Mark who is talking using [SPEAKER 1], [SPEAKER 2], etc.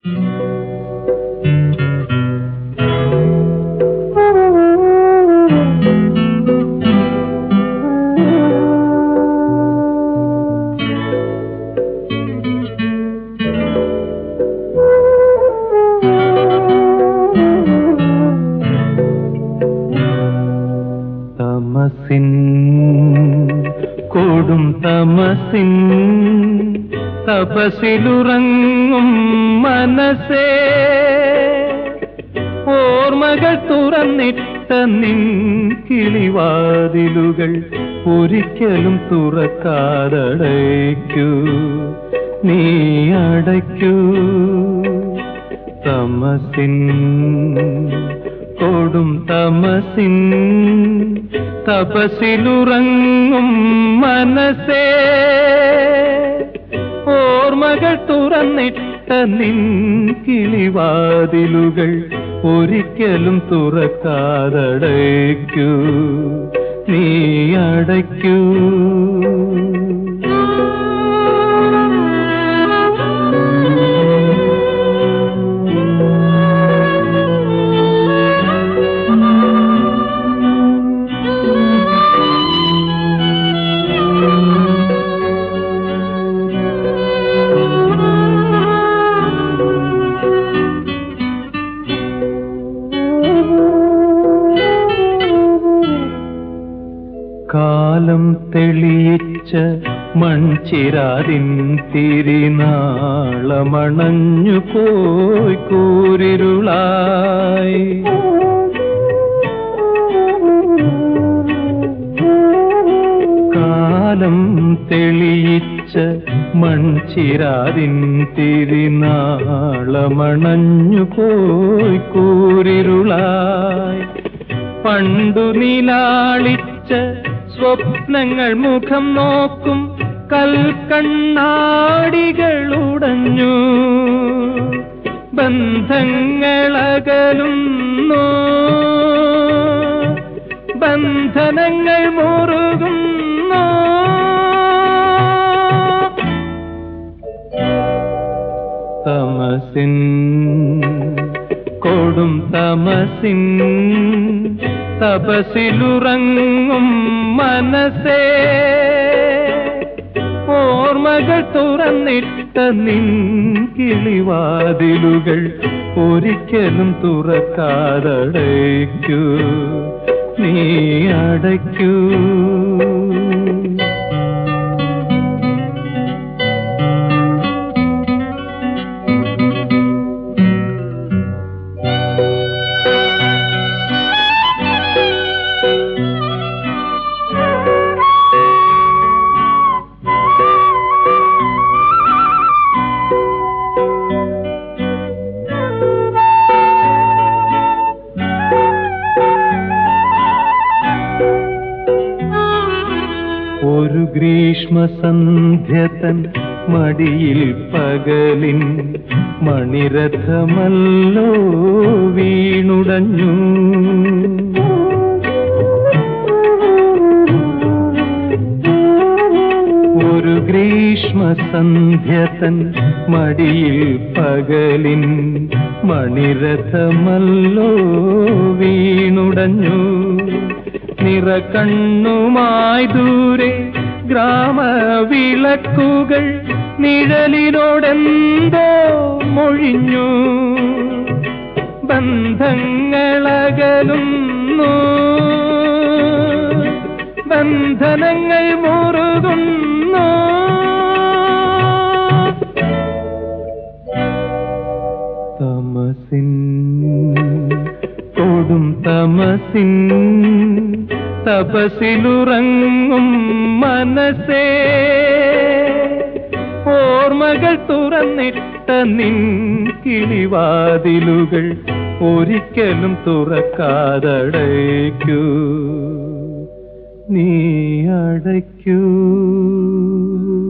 [SPEAKER 1] കൊടും തമസിൻ തപസിലുറങ്ങും മനസ്സേ, ഓർമ്മകൾ തുറന്നിട്ട നിൻ കിളിവാതിലുകൾ ഒരിക്കലും തുറക്കാതടയ്ക്കൂ, നീ അടയ്ക്കൂ. തമസിൻ കൊടും തമസിൻ തപസിലുറങ്ങും മനസ്സേ, ഓർമ്മകൾ തുറന്നിട്ട നിൻ കിളിവാതിലുകൾ ഒരിക്കലും തുറക്കാതടയ്ക്കൂ, നീ അടയ്ക്കൂ. കാലം തെളിയിച്ച മൺചിരാതിൻ തിരിനാളമണഞ്ഞു പോയി കൂരിരുളായി. കാലം തെളിയിച്ച മൺചിരാതിൻ തിരിനാളമണഞ്ഞു പോയി കൂരിരുളായി. പണ്ടു നിലാളിച്ച സ്വപ്നങ്ങൾ മുഖം നോക്കും കൽക്കണ്ണാടികളുടഞ്ഞു, ബന്ധങ്ങളകലുന്നു, ബന്ധനങ്ങൾ മുറുകുന്നു. തമസിൻ കൊടും തമസിൻ തപസിലുറങ്ങും മനസ്സേ, ഓർമ്മകൾ തുറന്നിട്ട നിൻ കിളിവാതിലുകൾ ഒരിക്കലും തുറക്കാതടയ്ക്കൂ, നീ അടയ്ക്കൂ. ഒരു ഗ്രീഷ്മസന്ധ്യതൻ മടിയിൽ പകലിൻ മണിരഥമല്ലോ വീണുടഞ്ഞു. ഒരു ഗ്രീഷ്മസന്ധ്യതൻ മടിയിൽ പകലിൻ മണിരഥമല്ലോ വീണുടഞ്ഞു. നിറകണ്ണുമായി ദൂരെ ഗ്രാമവിളക്കുകൾ നിഴലിനോടെന്തോ മൊഴിഞ്ഞു. ബന്ധങ്ങളകലുന്നു, ബന്ധനങ്ങൾ മുറുകുന്നു. തമസിൻ കൊടും തമസിൻ തപസിലുറങ്ങും മനസ്സേ, ഓർമ്മകൾ തുറന്നിട്ട നിൻ കിളിവാതിലുകൾ ഒരിക്കലും തുറക്കാതടയ്ക്കൂ, നീ അടയ്ക്കൂ.